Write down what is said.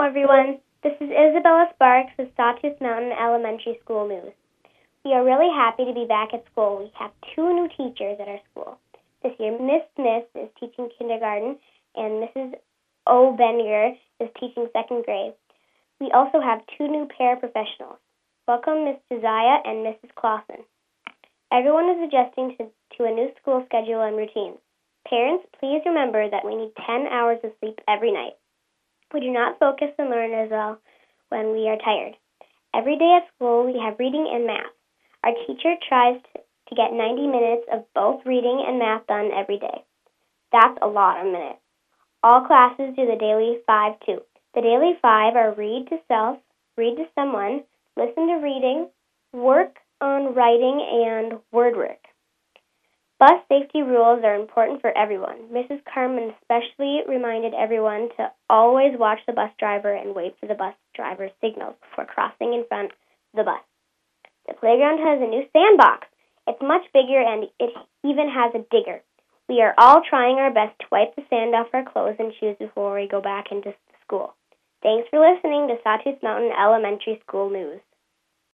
everyone. This is Isabella Sparks with Sawtooth Mountain Elementary School News. We are really happy to be back at school. We have 2 new teachers at our school. This year, Miss Smith is teaching kindergarten, and Mrs. O'Beniger is teaching 2nd grade. We also have 2 new paraprofessionals. Welcome, Miss Josiah and Mrs. Clausen. Everyone is adjusting to a new school schedule and routines. Parents, please remember that we need 10 hours of sleep every night. We do not focus and learn as well when we are tired. Every day at school, we have reading and math. Our teacher tries to get 90 minutes of both reading and math done every day. That's a lot of minutes. All classes do the daily 5 too. The daily 5 are read to self, read to someone, listen to reading, work on writing, and word work. Bus safety rules are important for everyone. Mrs. Carmen especially reminded everyone to always watch the bus driver and wait for the bus driver's signals before crossing in front of the bus. The playground has a new sandbox. It's much bigger and it even has a digger. We are all trying our best to wipe the sand off our clothes and shoes before we go back into school. Thanks for listening to Sawtooth Mountain Elementary School News.